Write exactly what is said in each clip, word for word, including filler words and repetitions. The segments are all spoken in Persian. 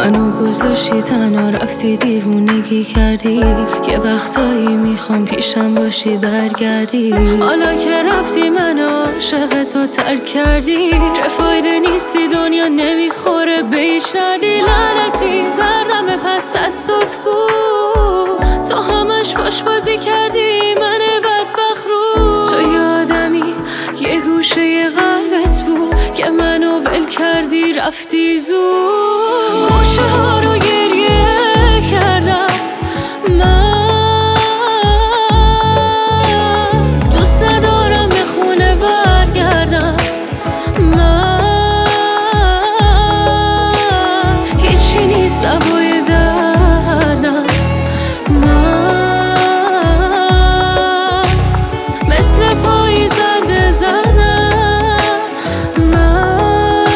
منو گذاشتی تنها، رفتی دیوونگی کردی. یه وقتایی میخوام پیشم باشی برگردی. حالا که رفتی منو عاشق تو ترک کردی. چه فایده نیستی، دنیا نمیخوره به هیچ دردی. لعنتی سردم پس دستت بود، تو همش باش بازی کردی. من بدبخت رو تو یادمی یه گوشه قلبت بود که منو ول کردی رفتی زود. کوچه ها رو گریه کردم من، دوست ندارم به خونه برگردم من. هیچی نیست لبای دردم من، مثل پای زرد زدم من.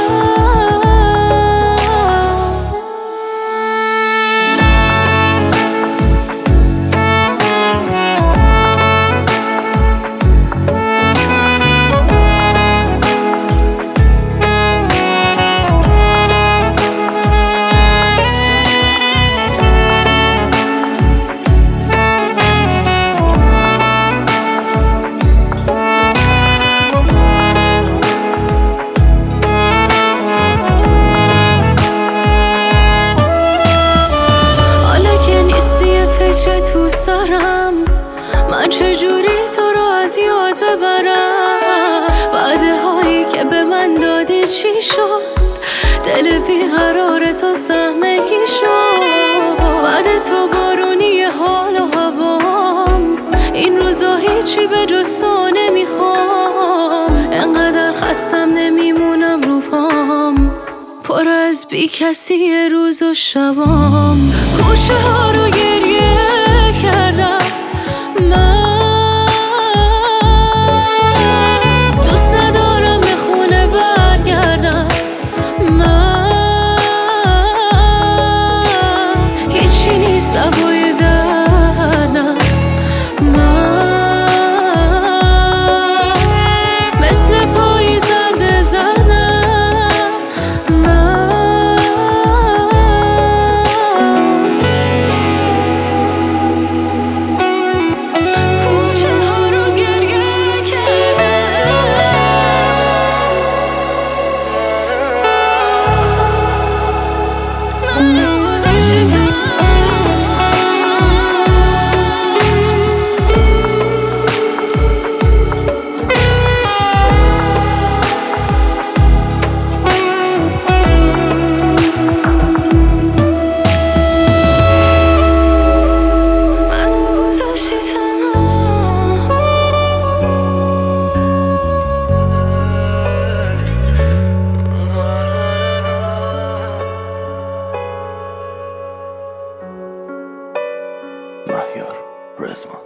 تو سرم من چجوری تو رو از یاد ببرم؟ وعده هایی که به من دادی چی شد؟ دل بیقرار تو سهمگی شد. وعده تو بارونی حال و هوام، این روزا هیچی به جز تو نمیخوام. انقدر خستم نمیمونم رو پام، پر از بی کسی روز و شبام. کوچه ها رو گریه کردم من، دوست ندارم به خونه برگردم من. هیچی نیست لبای دردم من، مثل پای زرد زدم من. مهیار رزوان.